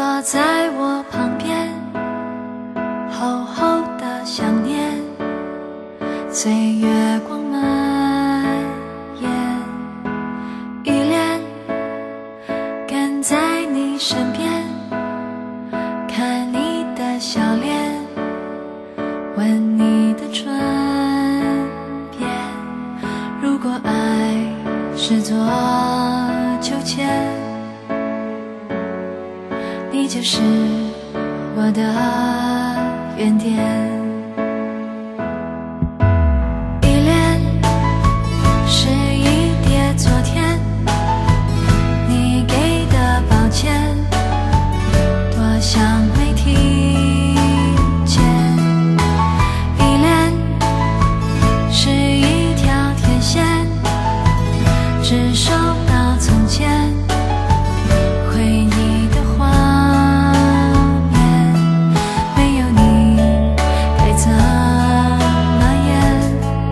坐在我旁边，厚厚的想念，随月光蔓延，依恋跟在你身边，看你的笑脸，吻你的唇边。如果爱是座秋千，你就是我的原点。依恋是一叠昨天你给的抱歉，多想没听见。依恋是一条天线，只收到从前回忆的画面，没有你该怎么演？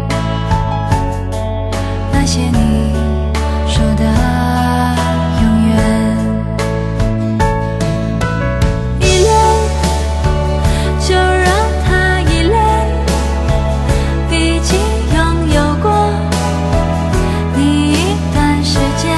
那些你说的永远，依恋就让它依恋，毕竟拥有过你一段时间。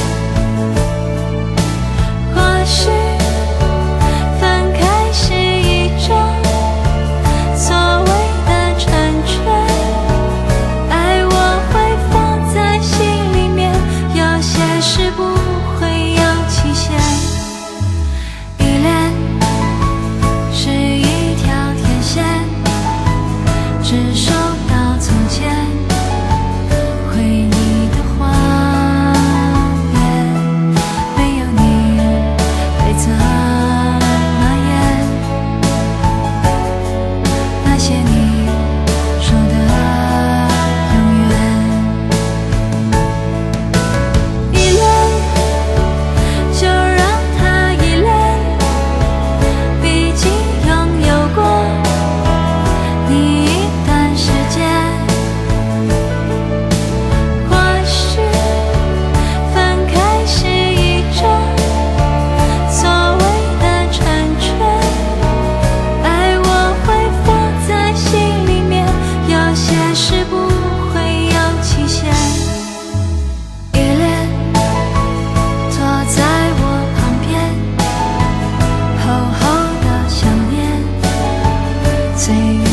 或许分开是一种所谓的成全，爱我会放在心里面，有些事不会有期限。依恋是一条天线，只收到从前回忆的画面，没有你该怎么演？那些你说的永远，依恋就让它依恋，毕竟拥有过你一段时间。或许分开是一种所谓的成全，爱我会放在心里面，有些事不会有期限。依恋坐在我旁边，厚厚的想念，随